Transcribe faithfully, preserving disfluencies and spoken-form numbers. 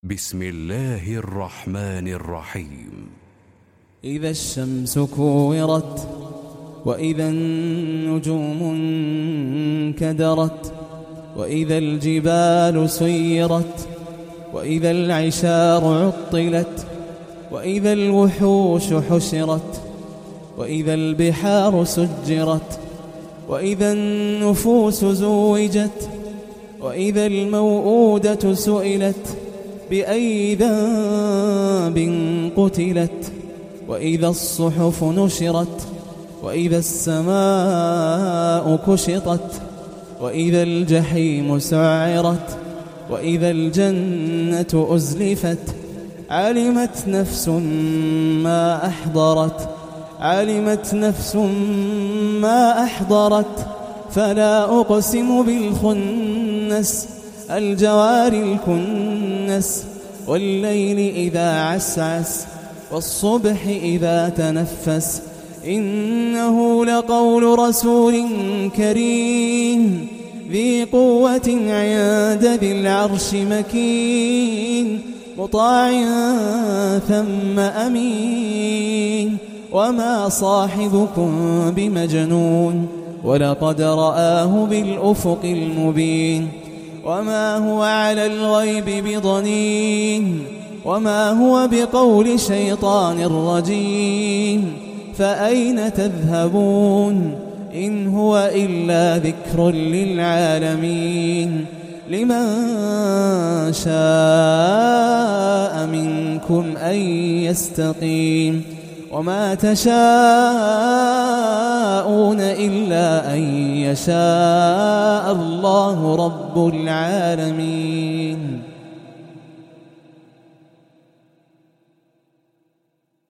بسم الله الرحمن الرحيم. إذا الشمس كورت وإذا النجوم انكدرت وإذا الجبال سيرت وإذا العشار عطلت وإذا الوحوش حشرت وإذا البحار سجرت وإذا النفوس زوجت وإذا الموءودة سئلت بأي ذنب قتلت وإذا الصحف نشرت وإذا السماء كشطت وإذا الجحيم سعرت وإذا الجنة أزلفت علمت نفس ما أحضرت علمت نفس ما أحضرت فلا أقسم بالخنس الجوار الكنس والليل إذا عسعس والصبح إذا تنفس إنه لقول رسول كريم ذي قوة عند ذي العرش مكين مطاع ثم أمين وما صاحبكم بمجنون ولقد رآه بالأفق المبين وما هو على الغيب بضنين وما هو بقول شيطان رجيم فأين تذهبون إن هو إلا ذكر للعالمين لمن شاء منكم أن يستقيم وما تشاءون إلا أن يشاء الله رب العالمين.